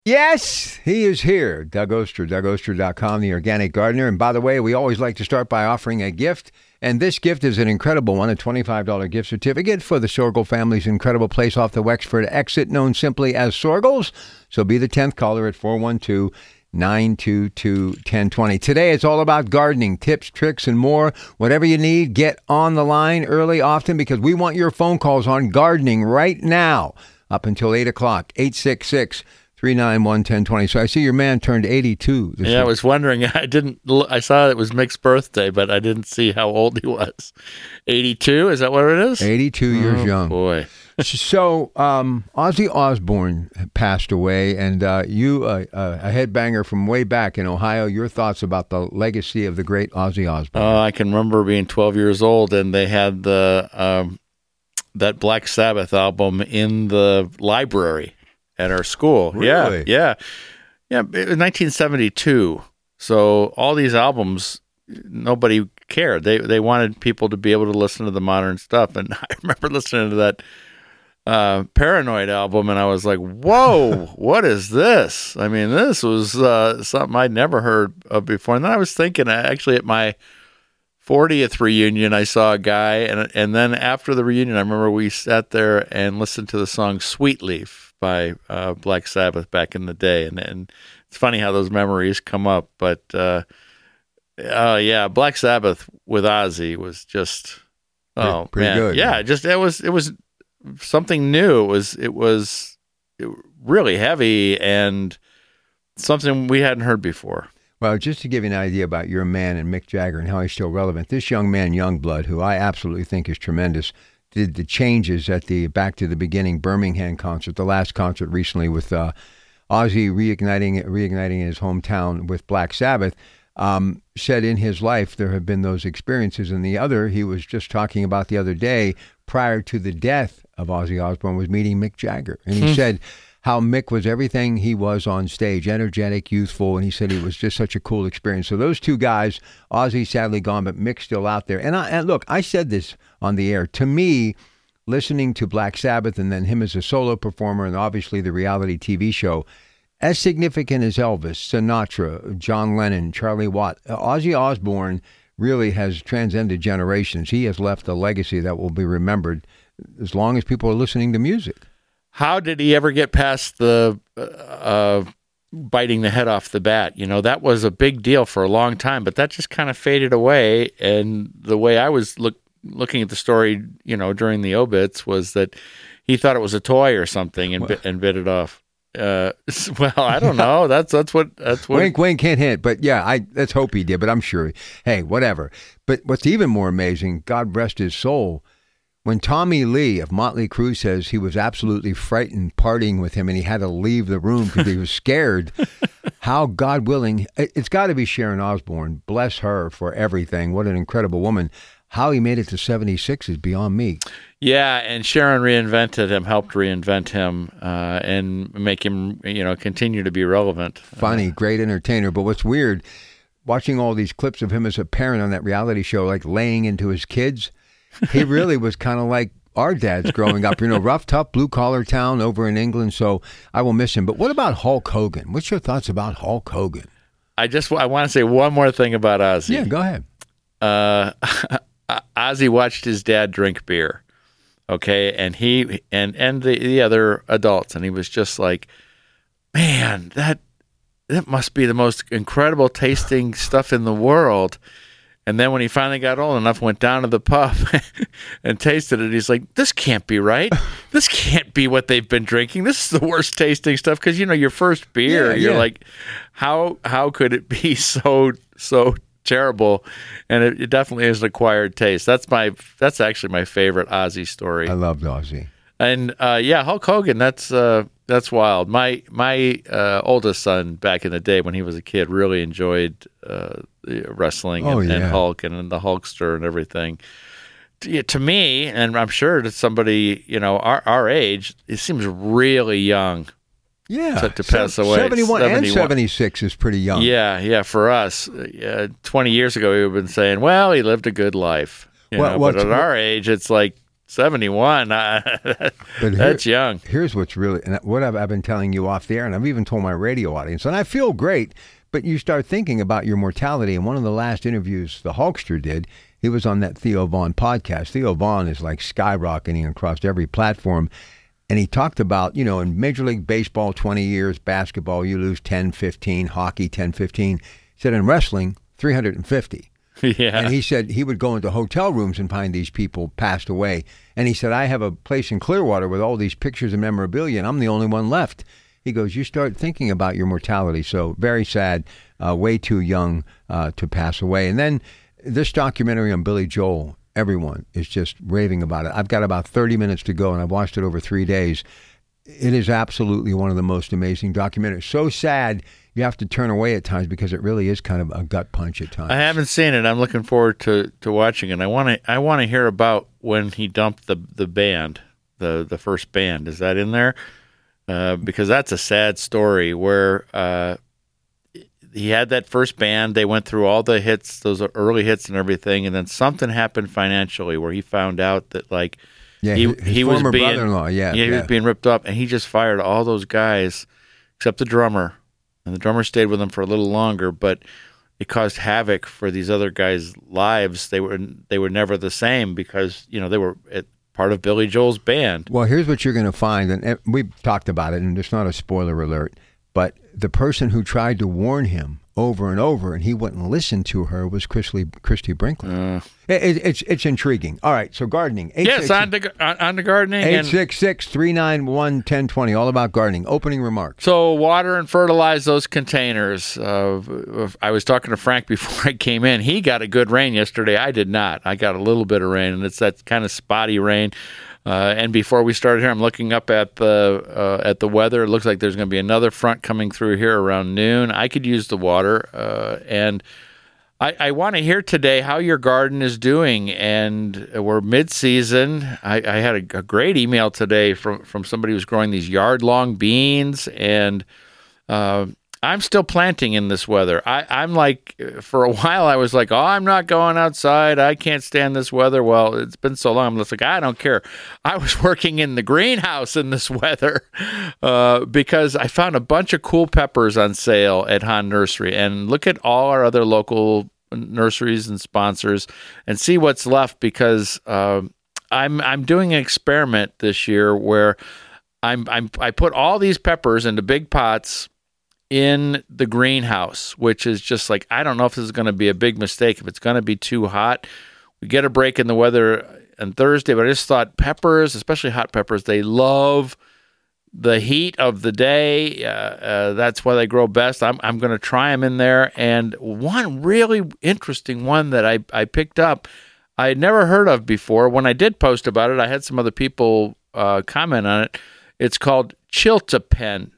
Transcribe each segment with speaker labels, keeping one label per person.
Speaker 1: Yes, he is here. Doug Oster, DougOster.com, the organic gardener. And by the way, we always like to start by offering a gift. And this gift is an incredible one, a $25 gift certificate for the Sorgel family's incredible place off the Wexford exit, known simply as Sorgel's. So be the 10th caller at 412-922-1020. Today, it's all about gardening, tips, tricks, and more. Whatever you need, get on the line early, often, because we want your phone calls on gardening right now up until 8 o'clock, 866-391-1020. So I see your man turned 82 this week.
Speaker 2: I was wondering. I saw it was Mick's birthday, but I didn't see how old he was. 82? Is that what it is?
Speaker 1: 82 years young.
Speaker 2: Boy.
Speaker 1: So Ozzy Osbourne passed away, and you, a headbanger from way back in Ohio, your thoughts about the legacy of the great Ozzy Osbourne?
Speaker 2: I can remember being 12 years old, and they had the that Black Sabbath album in the library at our school.
Speaker 1: Really?
Speaker 2: Yeah. It was 1972. So all these albums, nobody cared. They wanted people to be able to listen to the modern stuff. And I remember listening to that Paranoid album, and I was like, whoa, what is this? I mean, this was something I'd never heard of before. And then I was thinking, actually, at my 40th reunion, I saw a guy, and then after the reunion, I remember we sat there and listened to the song Sweet Leaf by Black Sabbath back in the day. And it's funny how those memories come up. But, Black Sabbath with Ozzy was just,
Speaker 1: pretty good.
Speaker 2: Yeah, it was something new. It was really heavy and something we hadn't heard before.
Speaker 1: Well, just to give you an idea about your man and Mick Jagger and how he's still relevant, this young man, Youngblood, who I absolutely think is tremendous, did the changes at the Back to the Beginning Birmingham concert, the last concert recently with Ozzy reigniting his hometown with Black Sabbath, said in his life there have been those experiences. And the other, he was just talking about the other day, prior to the death of Ozzy Osbourne, was meeting Mick Jagger. And he said how Mick was everything he was on stage, energetic, youthful, and he said it was just such a cool experience. So those two guys, Ozzy sadly gone, but Mick's still out there. And look, I said this on the air. To me, listening to Black Sabbath and then him as a solo performer and obviously the reality TV show, as significant as Elvis, Sinatra, John Lennon, Charlie Watt, Ozzy Osbourne really has transcended generations. He has left a legacy that will be remembered as long as people are listening to music.
Speaker 2: How did he ever get past the biting the head off the bat? You know, that was a big deal for a long time, but that just kind of faded away. And the way I was looking at the story, you know, during the obits was that he thought it was a toy or something and bit it off. Well, I don't know. That's what.
Speaker 1: Wink, wink, hint, hint. But yeah, let's hope he did. But I'm sure. Hey, whatever. But what's even more amazing, God rest his soul, when Tommy Lee of Motley Crue says he was absolutely frightened partying with him and he had to leave the room because he was scared, how God willing, it's got to be Sharon Osbourne. Bless her for everything. What an incredible woman. How he made it to 76 is beyond me.
Speaker 2: Yeah, and Sharon helped reinvent him, and make him, you know, continue to be relevant.
Speaker 1: Funny, great entertainer. But what's weird, watching all these clips of him as a parent on that reality show, like laying into his kids, he really was kind of like our dads growing up, you know, rough, tough, blue-collar town over in England. So I will miss him. But what about Hulk Hogan? What's your thoughts about Hulk Hogan?
Speaker 2: I want to say one more thing about Ozzy.
Speaker 1: Yeah, go ahead.
Speaker 2: Ozzy watched his dad drink beer, okay, and he and the other adults, and he was just like, man, that must be the most incredible tasting stuff in the world. And then when he finally got old enough, went down to the pub and tasted it, he's like, this can't be right. This can't be what they've been drinking. This is the worst tasting stuff. Because, you know, your first beer, you're like, how could it be so terrible? And it definitely is an acquired taste. That's actually my favorite Ozzy story.
Speaker 1: I loved Ozzy.
Speaker 2: And Hulk Hogan, that's wild. My oldest son back in the day when he was a kid really enjoyed wrestling and Hulk and the Hulkster and everything. To me, and I'm sure to somebody, you know, our age, it seems really young.
Speaker 1: Yeah,
Speaker 2: to pass away.
Speaker 1: 71 and 76 is pretty young.
Speaker 2: Yeah. For us, 20 years ago, we would have been saying, well, he lived a good life. But at our age, it's like 71. That's young.
Speaker 1: Here's what's really, and what I've been telling you off the air, and I've even told my radio audience, and I feel great, but you start thinking about your mortality. And one of the last interviews the Hulkster did, he was on that Theo Vaughn podcast. Theo Vaughn is like skyrocketing across every platform. And he talked about, in Major League Baseball, 20 years, basketball, you lose 10, 15, hockey, 10, 15. He said in wrestling, 350.
Speaker 2: Yeah.
Speaker 1: And he said he would go into hotel rooms and find these people passed away. And he said, I have a place in Clearwater with all these pictures and memorabilia, and I'm the only one left. He goes, you start thinking about your mortality. So very sad, way too young to pass away. And then this documentary on Billy Joel, everyone is just raving about it. I've got about 30 minutes to go, and I've watched it over 3 days. It is absolutely one of the most amazing documentaries. So sad you have to turn away at times because it really is kind of a gut punch at times.
Speaker 2: I haven't seen it. I'm looking forward to watching it. I want to hear about when he dumped the band, the first band. Is that in there? Because that's a sad story where he had that first band. They went through all the hits, those early hits and everything, and then something happened financially where he found out that he was
Speaker 1: former
Speaker 2: being
Speaker 1: brother-in-law,
Speaker 2: he was being ripped up, and he just fired all those guys except the drummer, and the drummer stayed with him for a little longer, but it caused havoc for these other guys' lives. They were never the same because they were part of Billy Joel's band.
Speaker 1: Well, here's what you're going to find, and we've talked about it, and it's not a spoiler alert, but the person who tried to warn him over and over, and he wouldn't listen to her, was Christy Brinkley. It's intriguing. All right, so gardening.
Speaker 2: Yes, on to gardening.
Speaker 1: 866-391-1020, all about gardening. Opening remarks.
Speaker 2: So water and fertilize those containers. I was talking to Frank before I came in. He got a good rain yesterday. I did not. I got a little bit of rain, and it's that kind of spotty rain. And before we started here, I'm looking up at the weather. It looks like there's going to be another front coming through here around noon. I could use the water, and I want to hear today how your garden is doing. And we're mid-season. I had a great email today from somebody who's growing these yard-long beans, and I'm still planting in this weather. I'm like, for a while I was like, I'm not going outside. I can't stand this weather. Well, it's been so long. I'm just like, I don't care. I was working in the greenhouse in this weather because I found a bunch of cool peppers on sale at Hahn Nursery. And look at all our other local nurseries and sponsors and see what's left, because I'm doing an experiment this year where I put all these peppers into big pots in the greenhouse, which is just like, I don't know if this is going to be a big mistake, if it's going to be too hot. We get a break in the weather on Thursday, but I just thought peppers, especially hot peppers, they love the heat of the day. That's why they grow best. I'm going to try them in there. And one really interesting one that I picked up, I had never heard of before. When I did post about it, I had some other people comment on it. It's called Chiltepin.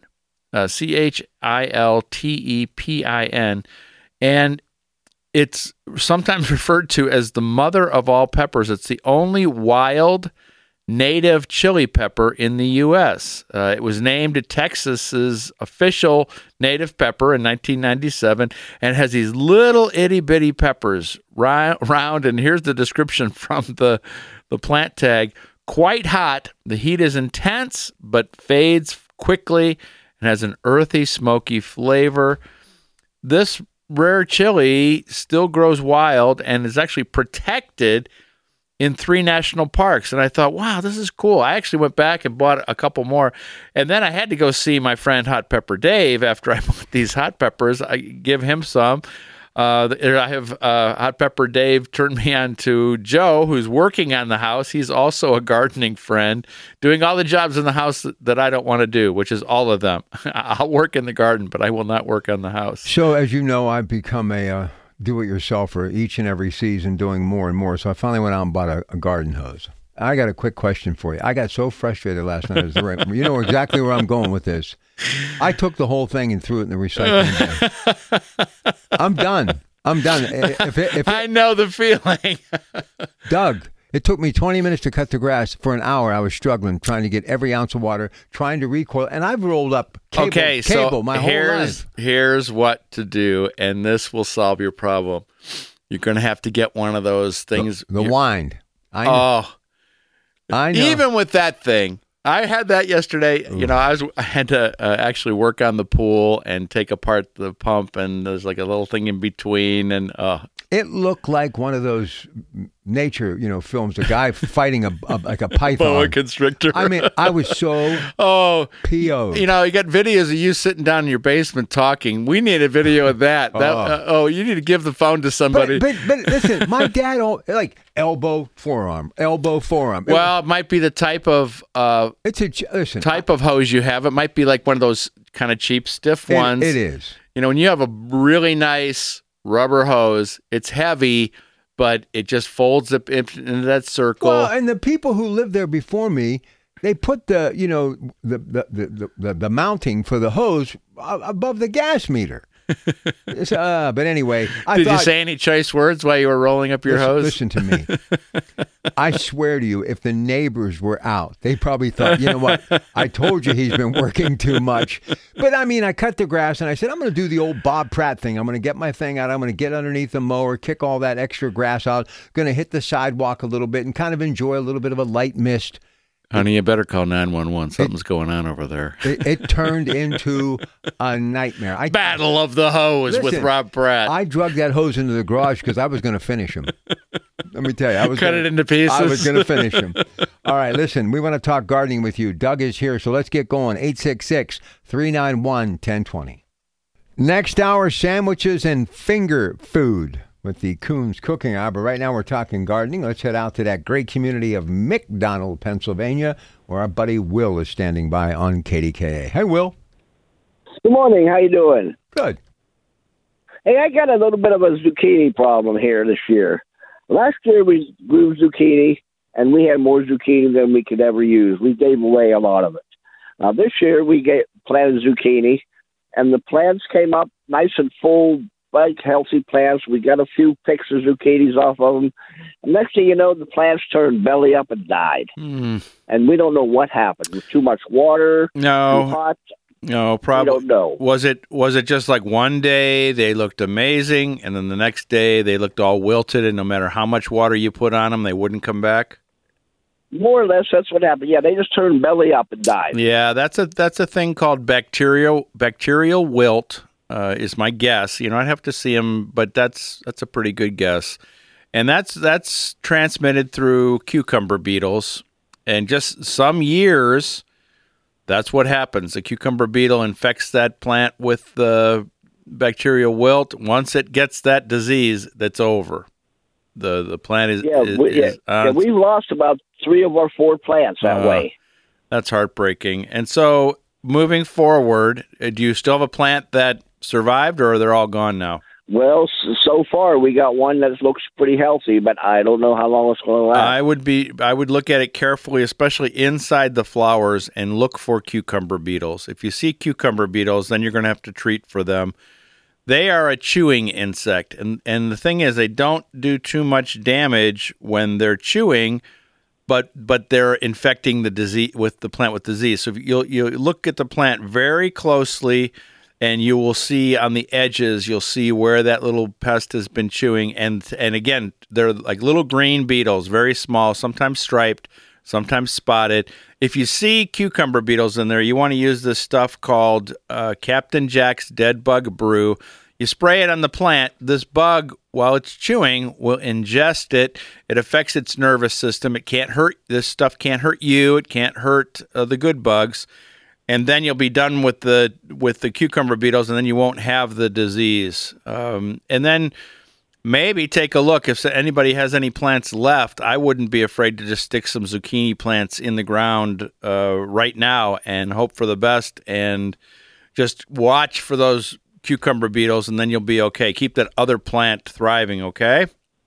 Speaker 2: Chiltepin, and it's sometimes referred to as the mother of all peppers. It's the only wild native chili pepper in the U.S. It was named Texas's official native pepper in 1997, and has these little itty-bitty peppers round, and here's the description from the plant tag. Quite hot, the heat is intense, but fades quickly, and has an earthy, smoky flavor. This rare chili still grows wild and is actually protected in 3 national parks. And I thought, wow, this is cool. I actually went back and bought a couple more. And then I had to go see my friend Hot Pepper Dave after I bought these hot peppers. I give him some. I have Hot Pepper Dave turned me on to Joe, who's working on the house. He's also a gardening friend, doing all the jobs in the house that I don't want to do, which is all of them. I'll work in the garden, but I will not work on the house.
Speaker 1: So as you know, I've become a do-it-yourselfer each and every season, doing more and more. So I finally went out and bought a garden hose. I got a quick question for you. I got so frustrated last night. You know exactly where I'm going with this. I took the whole thing and threw it in the recycling bin. I'm done. If
Speaker 2: I know the feeling.
Speaker 1: Doug, it took me 20 minutes to cut the grass. For an hour, I was struggling, trying to get every ounce of water, trying to recoil. And I've rolled up cable my whole life.
Speaker 2: Here's what to do, and this will solve your problem. You're going to have to get one of those things.
Speaker 1: The wind.
Speaker 2: Oh,
Speaker 1: I know.
Speaker 2: Even with that thing, I had that yesterday.
Speaker 1: Ooh.
Speaker 2: You know, I had to actually work on the pool and take apart the pump, and there's like a little thing in between, and
Speaker 1: it looked like one of those nature, films. A guy fighting like a python,
Speaker 2: boa constrictor.
Speaker 1: I mean, I was so PO'd.
Speaker 2: You got videos of you sitting down in your basement talking. We need a video of that. You need to give the phone to somebody.
Speaker 1: But listen, my dad, elbow, forearm.
Speaker 2: Well, it might be the type of type of hose you have. It might be like one of those kind of cheap, stiff ones.
Speaker 1: It is.
Speaker 2: When you have a really nice rubber hose, it's heavy, but it just folds up into that circle.
Speaker 1: Well, and the people who lived there before me, they put the mounting for the hose above the gas meter. But anyway,
Speaker 2: Did you say any choice words while you were rolling up your hose?
Speaker 1: Listen to me. I swear to you, if the neighbors were out, they probably thought, you know what? I told you he's been working too much. But I mean, I cut the grass and I said, I'm going to do the old Bob Pratt thing. I'm going to get my thing out. I'm going to get underneath the mower, kick all that extra grass out, going to hit the sidewalk a little bit and kind of enjoy a little bit of a light mist.
Speaker 2: Honey, you better call 911. Something's going on over there.
Speaker 1: It turned into a nightmare.
Speaker 2: Battle of the hose with Rob Pratt.
Speaker 1: I dragged that hose into the garage because I was going to finish him. Let me tell you. I was
Speaker 2: Cut it into pieces.
Speaker 1: I was going to finish him. All right, listen, we want to talk gardening with you. Doug is here, so let's get going. 866-391-1020. Next hour, sandwiches and finger food with the Coons Cooking Hour. But right now we're talking gardening. Let's head out to that great community of McDonald, Pennsylvania, where our buddy Will is standing by on KDKA. Hey, Will.
Speaker 3: Good morning. How you doing?
Speaker 1: Good.
Speaker 3: Hey, I got a little bit of a zucchini problem here this year. Last year we grew zucchini, and we had more zucchini than we could ever use. We gave away a lot of it. Now this year we planted zucchini, and the plants came up nice and full, like healthy plants. We got a few picks of zucchinis off of them. And next thing you know, the plants turned belly up and died. And we don't know what happened. Was too much water?
Speaker 2: No.
Speaker 3: Too hot?
Speaker 2: No, probably.
Speaker 3: We don't know.
Speaker 2: Was it just like one day they looked amazing, and then the next day they looked all wilted, and no matter how much water you put on them, they wouldn't come back?
Speaker 3: More or less, that's what happened. Yeah, they just turned belly up and died.
Speaker 2: Yeah, that's a thing called bacterial wilt. Is my guess. I'd have to see them, but that's a pretty good guess. And that's transmitted through cucumber beetles. And just some years, that's what happens. The cucumber beetle infects that plant with the bacterial wilt. Once it gets that disease, that's over. The plant is
Speaker 3: we've lost about 3 of our 4 plants that way.
Speaker 2: That's heartbreaking. And so moving forward, do you still have a plant that survived, or are they all gone now?
Speaker 3: Well, so far we got one that looks pretty healthy, but I don't know how long it's going to last.
Speaker 2: I would look at it carefully, especially inside the flowers, and look for cucumber beetles. If you see cucumber beetles, then you're going to have to treat for them. They are a chewing insect, and the thing is, they don't do too much damage when they're chewing, but they're infecting the disease with the plant with disease. So you look at the plant very closely, and you will see on the edges, you'll see where that little pest has been chewing. And again, they're like little green beetles, very small, sometimes striped, sometimes spotted. If you see cucumber beetles in there, you want to use this stuff called Captain Jack's Dead Bug Brew. You spray it on the plant. This bug, while it's chewing, will ingest it. It affects its nervous system. It can't hurt. This stuff can't hurt you. It can't hurt the good bugs. And then you'll be done with the cucumber beetles, and then you won't have the disease. And then maybe take a look. If anybody has any plants left, I wouldn't be afraid to just stick some zucchini plants in the ground right now and hope for the best, and just watch for those cucumber beetles, and then you'll be okay. Keep that other plant thriving, okay?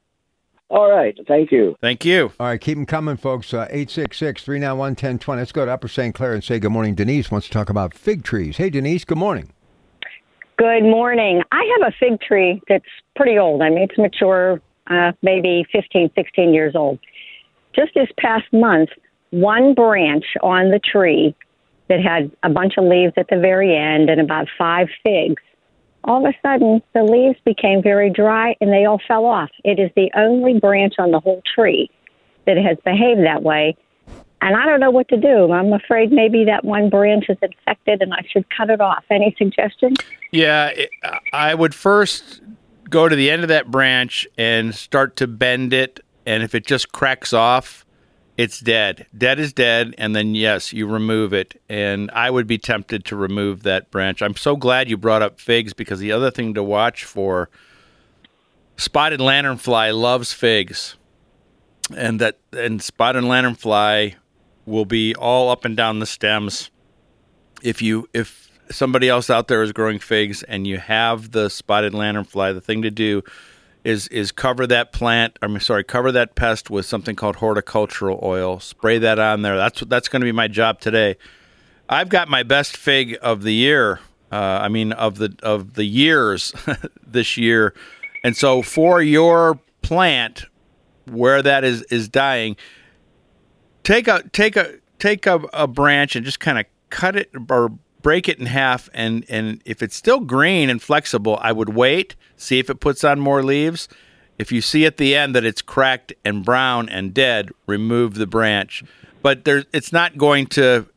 Speaker 3: All right. Thank you.
Speaker 2: Thank you.
Speaker 1: All right, keep them coming, folks. 866-391-1020. Let's go to Upper St. Clair and say good morning. Denise wants to talk about fig trees. Hey, Denise, good morning.
Speaker 4: Good morning. I have a fig tree that's pretty old. I mean, it's mature, maybe 15, 16 years old. Just this past month, one branch on the tree that had a bunch of leaves at the very end and about 5 figs, all of a sudden, the leaves became very dry and they all fell off. It is the only branch on the whole tree that has behaved that way. and I don't know what to do. I'm afraid maybe that one branch is infected and I should cut it off. Any suggestions?
Speaker 2: Yeah, I would first go to the end of that branch and start to bend it, and if it just cracks off, it's dead. Dead is dead, and then, yes, you remove it, and I would be tempted to remove that branch. I'm so glad you brought up figs, because the other thing to watch for, spotted lanternfly loves figs, and spotted lanternfly will be all up and down the stems. If somebody else out there is growing figs and you have the spotted lanternfly, the thing to do is cover that cover that pest with something called horticultural oil. Spray that on there. That's going to be my job today. I've got my best fig of the year. Of the years this year. And so for your plant where that is dying, take a branch and just kind of cut it or break it in half, and if it's still green and flexible, I would wait, see if it puts on more leaves. If you see at the end that it's cracked and brown and dead, remove the branch. But it's not going to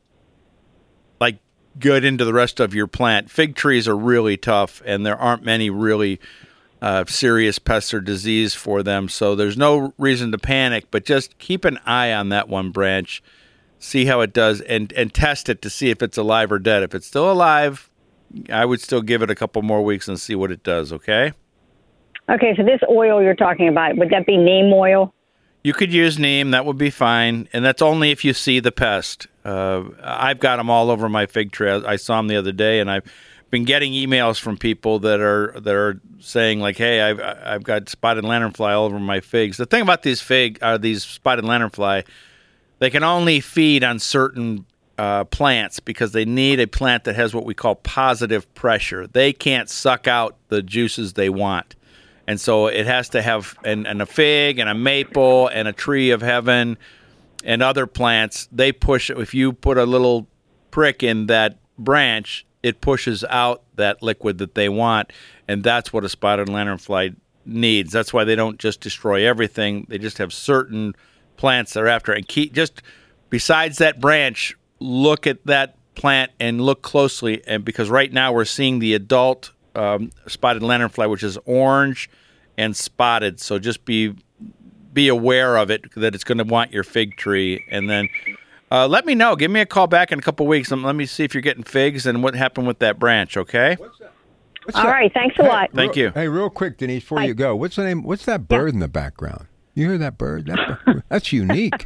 Speaker 2: get into the rest of your plant. Fig trees are really tough, and there aren't many really serious pests or disease for them, so there's no reason to panic, but just keep an eye on that one branch. See how it does, and test it to see if it's alive or dead. If it's still alive, I would still give it a couple more weeks and see what it does, okay?
Speaker 4: Okay, so this oil you're talking about, would that be neem oil?
Speaker 2: You could use neem. That would be fine, and that's only if you see the pest. I've got them all over my fig tree. I saw them the other day, and I've been getting emails from people that are saying, like, hey, I've got spotted lanternfly all over my figs. The thing about these spotted lanternfly, they can only feed on certain plants because they need a plant that has what we call positive pressure. They can't suck out the juices they want. And so it has to have, and a fig and a maple and a tree of heaven and other plants, they push, if you put a little prick in that branch, it pushes out that liquid that they want. And that's what a spotted lanternfly needs. That's why they don't just destroy everything. They just have certain plants they're after, and just besides that branch, look at that plant and look closely, and because right now we're seeing the adult spotted lanternfly, which is orange and spotted, so just be aware of it, that it's going to want your fig tree. And then let me know, give me a call back in a couple weeks, and let me see if you're getting figs and what happened with that branch. Okay,
Speaker 4: all right, thanks a lot.
Speaker 2: Thank you.
Speaker 1: Hey, real quick, Denise, before you go, what's that bird in the background? You hear that bird? That's unique.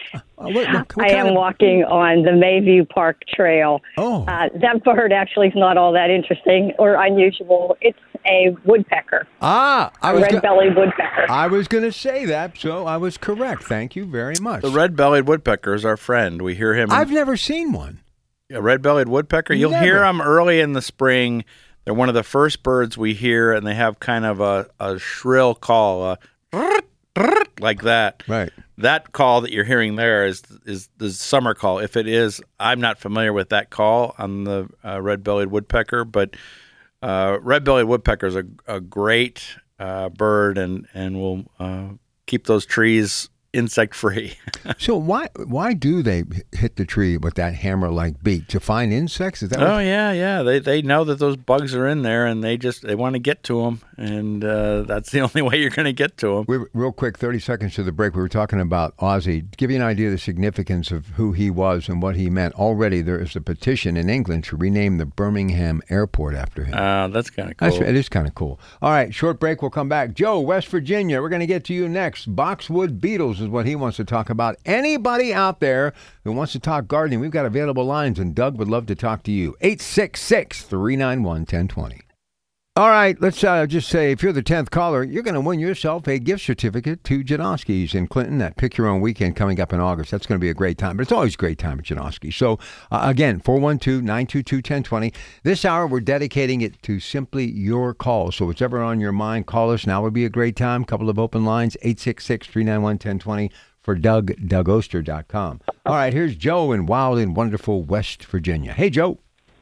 Speaker 4: I am walking on the Mayview Park Trail.
Speaker 1: Oh.
Speaker 4: That bird actually is not all that interesting or unusual. It's a woodpecker. Red-bellied woodpecker.
Speaker 1: I was going to say that, so I was correct. Thank you very much.
Speaker 2: The red-bellied woodpecker is our friend. We hear him.
Speaker 1: I've never seen one.
Speaker 2: A red-bellied woodpecker? You'll hear them early in the spring. They're one of the first birds we hear, and they have kind of a shrill call, like that.
Speaker 1: Right.
Speaker 2: That call that you're hearing there is the summer call. If it is, I'm not familiar with that call on the red-bellied woodpecker, but red-bellied woodpecker is a great bird, and will keep those trees insect-free.
Speaker 1: So why do they hit the tree with that hammer-like beak? To find insects? Is that?
Speaker 2: Yeah. They know that those bugs are in there, and they want to get to them, and that's the only way you're going to get to them.
Speaker 1: Real quick, 30 seconds to the break. We were talking about Ozzie. To give you an idea of the significance of who he was and what he meant, already there is a petition in England to rename the Birmingham airport after him.
Speaker 2: That's kind of cool.
Speaker 1: It is kind of cool. All right, short break. We'll come back. Joe, West Virginia. We're going to get to you next. Boxwood beetles is what he wants to talk about. Anybody out there who wants to talk gardening, we've got available lines, and Doug would love to talk to you. 866-391-1020. All right, let's just say if you're the 10th caller, you're going to win yourself a gift certificate to Janoski's in Clinton. That Pick Your Own Weekend coming up in August. That's going to be a great time, but it's always a great time at Janoski. So, again, 412-922-1020. This hour, we're dedicating it to simply your call. So whatever on your mind, call us. Now would be a great time. Couple of open lines, 866-391-1020 for Doug, DougOster.com. All right, here's Joe in wild and wonderful West Virginia. Hey, Joe.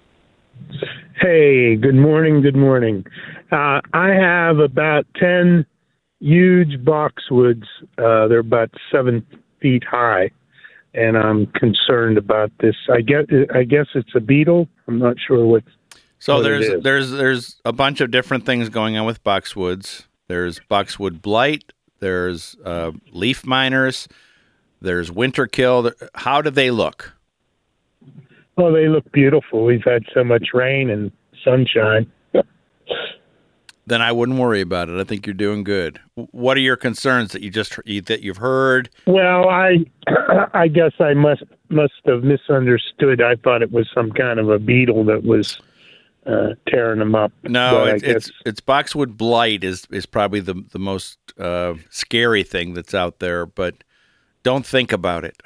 Speaker 5: Hey, good morning. I have about 10 huge boxwoods. They're about 7 feet high. and I'm concerned about this. I guess it's a beetle. I'm not sure what.
Speaker 2: So
Speaker 5: what it is.
Speaker 2: there's a bunch of different things going on with boxwoods. There's boxwood blight. There's leaf miners. There's winter kill. How do they look?
Speaker 5: Well, they look beautiful. We've had so much rain and sunshine.
Speaker 2: Then I wouldn't worry about it. I think you're doing good. What are your concerns that you've heard?
Speaker 5: Well, I guess I must have misunderstood. I thought it was some kind of a beetle that was tearing them up.
Speaker 2: No, it's boxwood blight is probably the most scary thing that's out there, but don't think about it.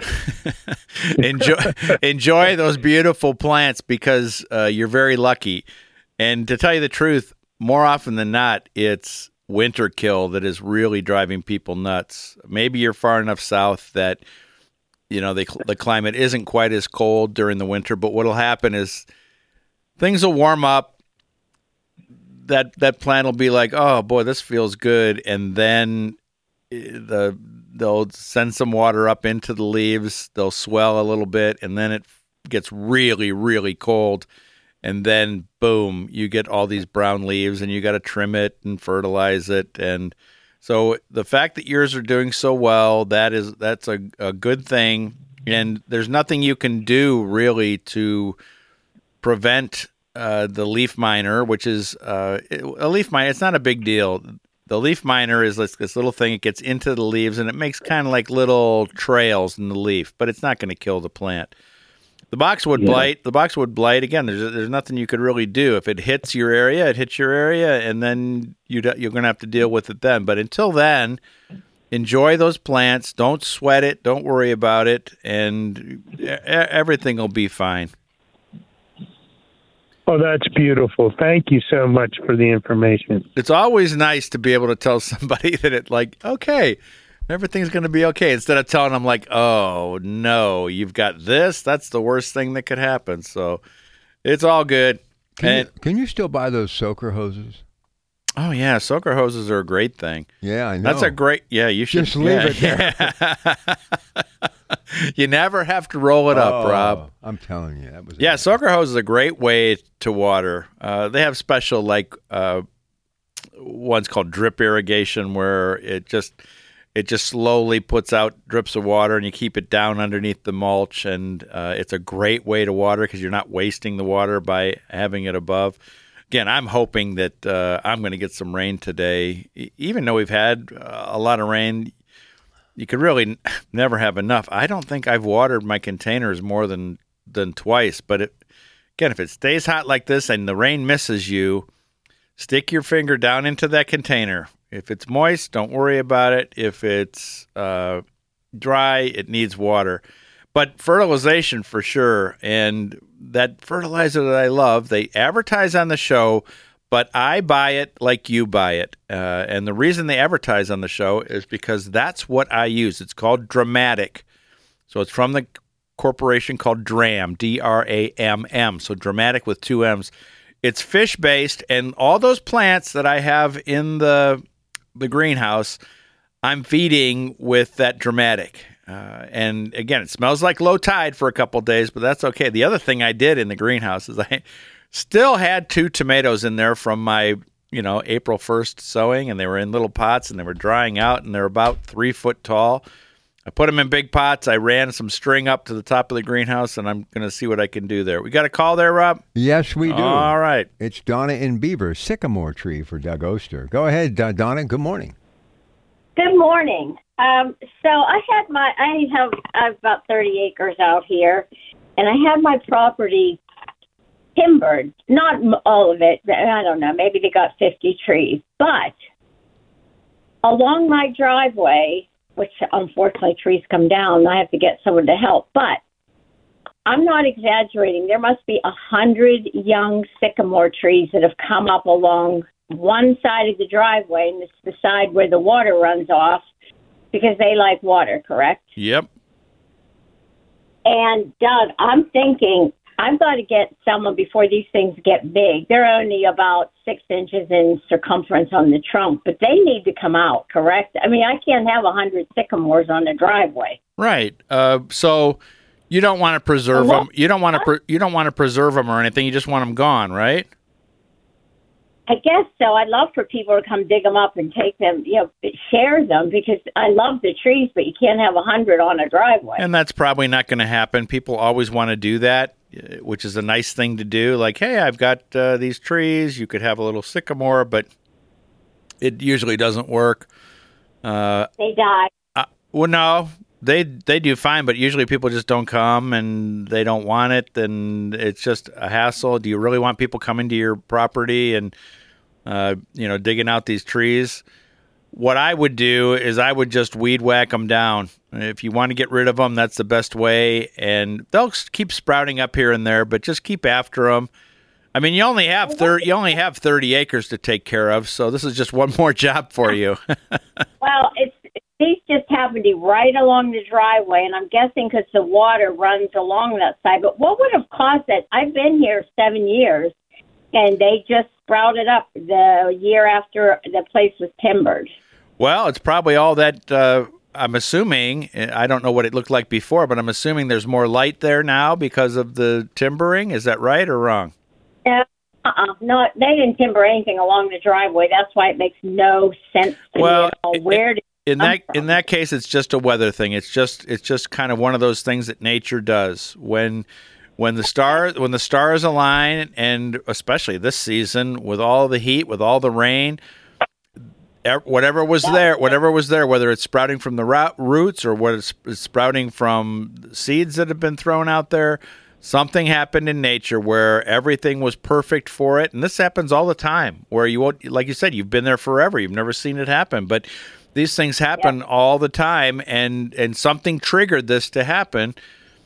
Speaker 2: enjoy those beautiful plants because you're very lucky. And to tell you the truth, more often than not, it's winter kill that is really driving people nuts. Maybe you're far enough south that the climate isn't quite as cold during the winter, but what'll happen is things will warm up. That plant will be like, oh boy, this feels good, and then they'll send some water up into the leaves. They'll swell a little bit, and then it gets really, really cold. And then, boom, you get all these brown leaves, and you got to trim it and fertilize it. And so the fact that yours are doing so well, that's a good thing. And there's nothing you can do really to prevent the leaf miner, which is a leaf miner. It's not a big deal. The leaf miner is this little thing. It gets into the leaves, and it makes kind of like little trails in the leaf, but it's not going to kill the plant. The boxwood blight, again, there's nothing you could really do. If it hits your area, and then you're going to have to deal with it then. But until then, enjoy those plants. Don't sweat it. Don't worry about it, and everything will be fine.
Speaker 5: Oh, that's beautiful. Thank you so much for the information.
Speaker 2: It's always nice to be able to tell somebody that okay, everything's going to be okay, instead of telling them oh, no, you've got this. That's the worst thing that could happen. So it's all good.
Speaker 1: Can you still buy those soaker hoses?
Speaker 2: Oh, yeah. Soaker hoses are a great thing.
Speaker 1: Yeah, I know.
Speaker 2: That's a great, you should.
Speaker 1: Just leave it there.
Speaker 2: You never have to roll it up, Rob.
Speaker 1: I'm telling you.
Speaker 2: Soaker hose is a great way to water. They have special, ones called drip irrigation where it just slowly puts out drips of water, and you keep it down underneath the mulch, and it's a great way to water because you're not wasting the water by having it above. Again, I'm hoping that I'm going to get some rain today. Even though we've had a lot of rain, you could really never have enough. I don't think I've watered my containers more than twice, but if it stays hot like this and the rain misses you, stick your finger down into that container. If it's moist, don't worry about it. If it's dry, it needs water. But fertilization for sure. And that fertilizer that I love, they advertise on the show, but I buy it like you buy it. And the reason they advertise on the show is because that's what I use. It's called Dramatic. So it's from the corporation called DRAM, D-R-A-M-M. So Dramatic with two M's. It's fish-based, and all those plants that I have in the greenhouse, I'm feeding with that Dramatic. And again, it smells like low tide for a couple of days, but that's okay. The other thing I did in the greenhouse is I still had 2 tomatoes in there from my, April 1st sowing, and they were in little pots, and they were drying out, and they're about 3 foot tall. I put them in big pots. I ran some string up to the top of the greenhouse, and I'm going to see what I can do there. We got a call there, Rob?
Speaker 1: Yes, we do.
Speaker 2: All right.
Speaker 1: It's Donna in Beaver, sycamore tree for Doug Oster. Go ahead, Donna. Good morning.
Speaker 6: Good morning. So I have about 30 acres out here, and I have my property timbered. Not all of it. I don't know. Maybe they got 50 trees. But along my driveway, which unfortunately trees come down, I have to get someone to help. But I'm not exaggerating. There must be 100 young sycamore trees that have come up along one side of the driveway, and it's the side where the water runs off because they like water, correct?
Speaker 2: Yep.
Speaker 6: And, Doug, I'm thinking I've got to get someone before these things get big. They're only about 6 inches in circumference on the trunk, but they need to come out, correct? I mean, I can't have 100 sycamores on the driveway.
Speaker 2: Right. So you don't want to preserve them. You don't want to preserve them or anything. You just want them gone, right?
Speaker 6: I guess so. I'd love for people to come dig them up and take them, share them, because I love the trees, but you can't have 100 on a driveway.
Speaker 2: And that's probably not going to happen. People always want to do that, which is a nice thing to do. Like, hey, I've got these trees. You could have a little sycamore, but it usually doesn't work.
Speaker 6: They die.
Speaker 2: Well, no, they do fine, but usually people just don't come and they don't want it, and it's just a hassle. Do you really want people coming to your property and digging out these trees? What I would do is I would just weed whack them down. If you want to get rid of them, that's the best way, and they'll keep sprouting up here and there, but just keep after them. I mean, you only have 30 acres to take care of, so this is just one more job for you.
Speaker 6: Well, these just happen to be right along the driveway, and I'm guessing because the water runs along that side. But what would have caused that? I've been here 7 years, and they just sprouted up the year after the place was timbered.
Speaker 2: Well, it's probably all that, I'm assuming. I don't know what it looked like before, but I'm assuming there's more light there now because of the timbering. Is that right or wrong?
Speaker 6: No, they didn't timber anything along the driveway. That's why it makes no sense to me at all.
Speaker 2: In that case, it's just a weather thing. It's just kind of one of those things that nature does. When the stars align, and especially this season with all the heat, with all the rain, whatever was there, whether it's sprouting from the roots or what it's sprouting from seeds that have been thrown out there, something happened in nature where everything was perfect for it. And this happens all the time, where you won't, like you said, you've been there forever, you've never seen it happen, but these things happen all the time, and something triggered this to happen.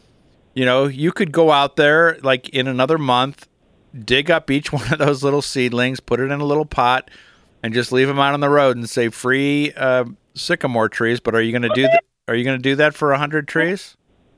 Speaker 2: You could go out there like in another month, dig up each one of those little seedlings, put it in a little pot, and just leave them out on the road and say free sycamore trees. But are you going to do that? Are you going to do that for 100 trees?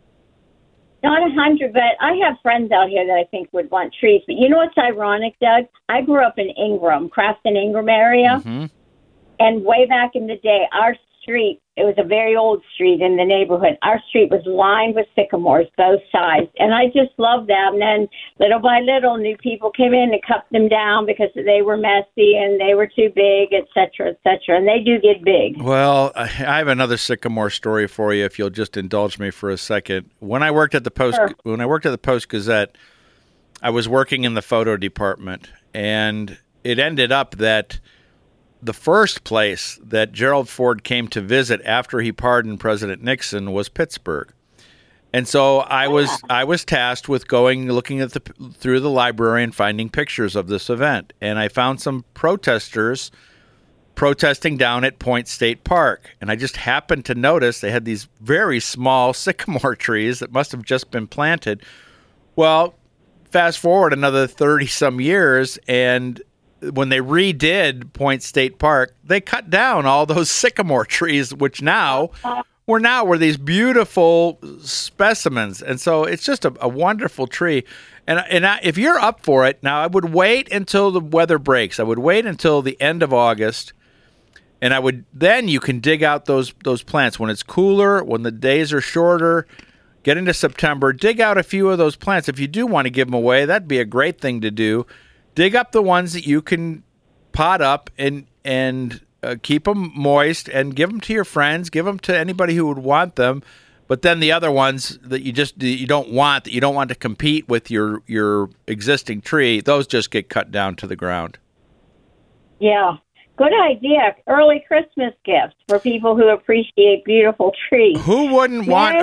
Speaker 6: Not 100, but I have friends out here that I think would want trees. But you know what's ironic, Doug? I grew up in Ingram, Crafton, Ingram area.
Speaker 2: Mm-hmm.
Speaker 6: And way back in the day, our street, it was a very old street in the neighborhood. Our street was lined with sycamores, both sides. And I just loved them. And then little by little, new people came in and cut them down because they were messy and they were too big, et cetera, et cetera. And they do get big.
Speaker 2: Well, I have another sycamore story for you, if you'll just indulge me for a second. When I worked at the Post-Gazette, I was working in the photo department, and it ended up that the first place that Gerald Ford came to visit after he pardoned President Nixon was Pittsburgh. And so I was tasked with looking at through the library and finding pictures of this event. And I found some protesters protesting down at Point State Park. And I just happened to notice they had these very small sycamore trees that must have just been planted. Well, fast forward another 30-some years, and when they redid Point State Park, they cut down all those sycamore trees, which now were these beautiful specimens. And so it's just a wonderful tree. And if you're up for it, now I would wait until the weather breaks. I would wait until the end of August, and then you can dig out those plants when it's cooler, when the days are shorter. Get into September, dig out a few of those plants. If you do want to give them away, that'd be a great thing to do. Dig up the ones that you can pot up and keep them moist and give them to your friends. Give them to anybody who would want them. But then the other ones that you don't want to compete with your existing tree, those just get cut down to the ground.
Speaker 6: Yeah, good idea. Early Christmas gift for people who appreciate beautiful trees.
Speaker 2: Who wouldn't want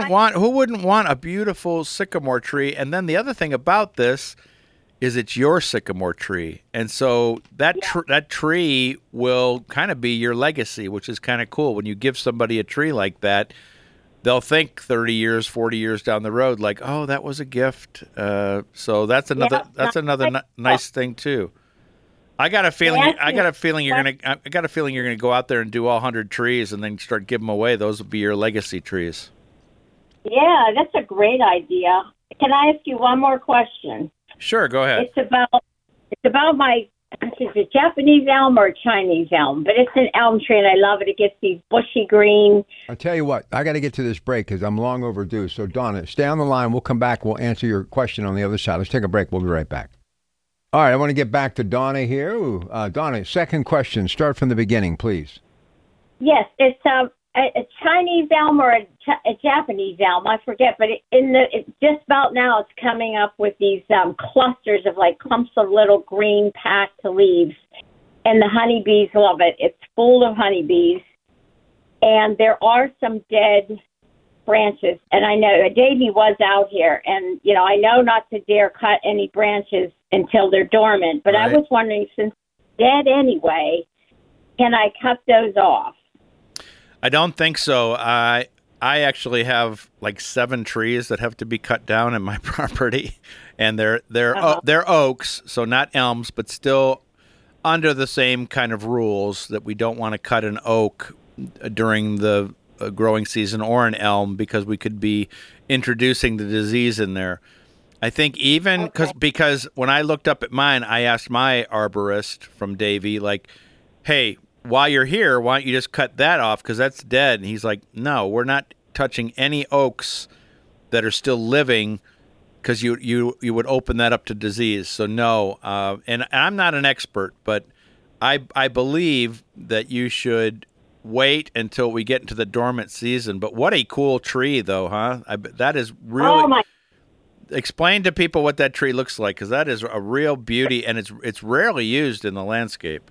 Speaker 2: a beautiful sycamore tree? And then the other thing about this is it's your sycamore tree. And so that tree will kind of be your legacy, which is kind of cool. When you give somebody a tree like that, they'll think 30 years, 40 years down the road, like, oh, that was a gift. So that's another nice thing too. I got a feeling you're gonna go out there and do all 100 trees and then start giving them away. Those will be your legacy trees.
Speaker 6: Yeah, that's a great idea. Can I ask you one more question?
Speaker 2: Sure, go ahead.
Speaker 6: It's about my Is it Japanese elm or Chinese elm? But it's an elm tree, and I love it. It gets these bushy green.
Speaker 1: I'll tell you what, I got to get to this break because I'm long overdue. So, Donna, stay on the line. We'll come back. We'll answer your question on the other side. Let's take a break. We'll be right back. All right, I want to get back to Donna here. Donna, second question. Start from the beginning, please.
Speaker 6: Yes, it's a Chinese elm or a Japanese elm. I forget, but just about now it's coming up with these clusters of like clumps of little green packed leaves, and the honeybees love it. It's full of honeybees, and there are some dead branches. And I know Davey was out here, and I know not to dare cut any branches until they're dormant. But right. I was wondering, since they're dead anyway, can I cut those off?
Speaker 2: I don't think so. I actually have like 7 trees that have to be cut down in my property, and they're oaks, so not elms, but still under the same kind of rules that we don't want to cut an oak during the growing season or an elm because we could be introducing the disease in there. I think even because when I looked up at mine, I asked my arborist from Davie, like, hey, while you're here, why don't you just cut that off because that's dead? And he's like, no, we're not touching any oaks that are still living because you would open that up to disease. So no, and I'm not an expert, but I believe that you should wait until we get into the dormant season. But what a cool tree, though, huh? That is really.
Speaker 6: Oh my.
Speaker 2: Explain to people what that tree looks like because that is a real beauty, and it's rarely used in the landscape.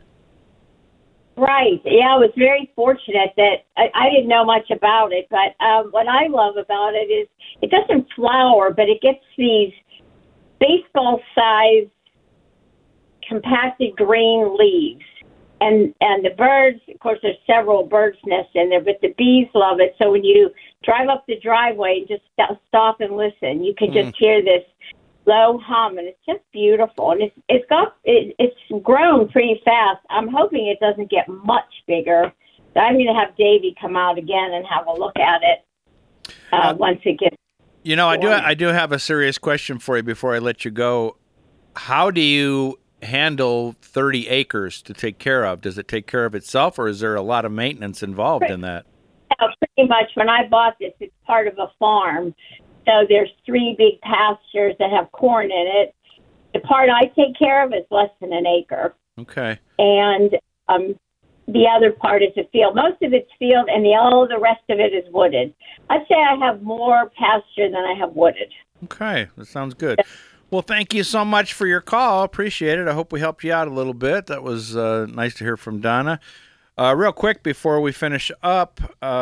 Speaker 6: Right. Yeah, I was very fortunate that I didn't know much about it, but what I love about it is it doesn't flower, but it gets these baseball-sized compacted green leaves. And the birds, of course, there's several birds' nests in there, but the bees love it. So when you drive up the driveway and just stop and listen, you can just hear this low hum, and it's just beautiful. And it's grown pretty fast. I'm hoping it doesn't get much bigger. So I'm going to have Davey come out again and have a look at it once it gets.
Speaker 2: I do have a serious question for you before I let you go. How do you handle 30 acres to take care of? Does it take care of itself, or is there a lot of maintenance involved in that?
Speaker 6: Pretty much. When I bought this, it's part of a farm. So there's 3 big pastures that have corn in it. The part I take care of is less than an acre.
Speaker 2: Okay.
Speaker 6: And the other part is a field. Most of it's field, and all the rest of it is wooded. I'd say I have more pasture than I have wooded.
Speaker 2: Okay, that sounds good. Well, thank you so much for your call. Appreciate it. I hope we helped you out a little bit. That was nice to hear from Donna. Real quick before we finish up,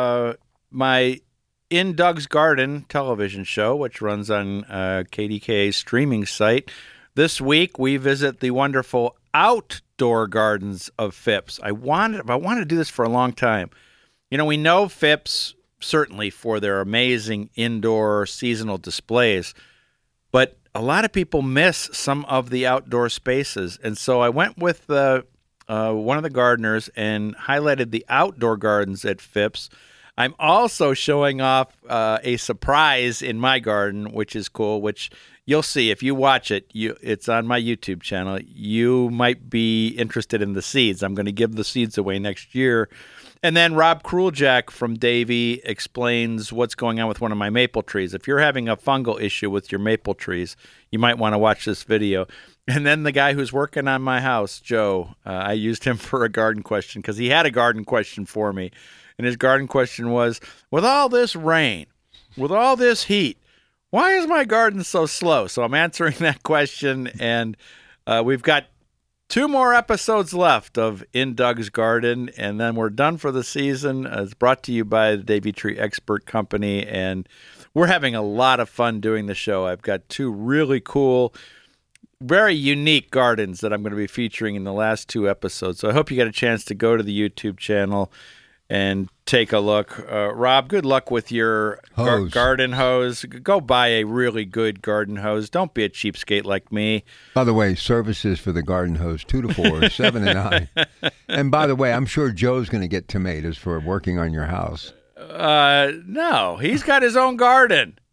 Speaker 2: my In Doug's Garden television show, which runs on KDKA's streaming site. This week, we visit the wonderful outdoor gardens of Phipps. I wanted to do this for a long time. We know Phipps certainly for their amazing indoor seasonal displays, but a lot of people miss some of the outdoor spaces. And so I went with one of the gardeners and highlighted the outdoor gardens at Phipps. I'm also showing off a surprise in my garden, which is cool, which you'll see if you watch it. It's on my YouTube channel. You might be interested in the seeds. I'm going to give the seeds away next year. And then Rob Kruljak from Davie explains what's going on with one of my maple trees. If you're having a fungal issue with your maple trees, you might want to watch this video. And then the guy who's working on my house, Joe, I used him for a garden question because he had a garden question for me. And his garden question was, with all this rain, with all this heat, why is my garden so slow? So I'm answering that question, and we've got 2 more episodes left of In Doug's Garden, and then we're done for the season. It's brought to you by the Davie Tree Expert Company, and we're having a lot of fun doing the show. I've got 2 really cool, very unique gardens that I'm going to be featuring in the last 2 episodes. So I hope you get a chance to go to the YouTube channel and take a look. Rob, good luck with your garden hose. Go buy a really good garden hose. Don't be a cheapskate like me.
Speaker 1: By the way, services for the garden hose, 2 to 4, 7 to 9. And by the way, I'm sure Joe's going to get tomatoes for working on your house.
Speaker 2: No, he's got his own garden.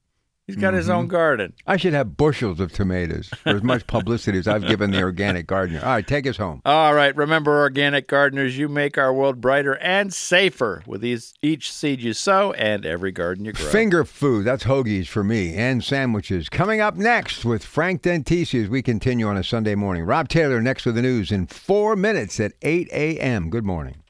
Speaker 2: He's got his own garden.
Speaker 1: I should have bushels of tomatoes for as much publicity as I've given the organic gardener. All right, take us home.
Speaker 2: All right. Remember, organic gardeners, you make our world brighter and safer with each seed you sow and every garden you grow.
Speaker 1: Finger food, that's hoagies for me, and sandwiches. Coming up next with Frank Dentisi as we continue on a Sunday morning. Rob Taylor next with the news in 4 minutes at 8 a.m. Good morning.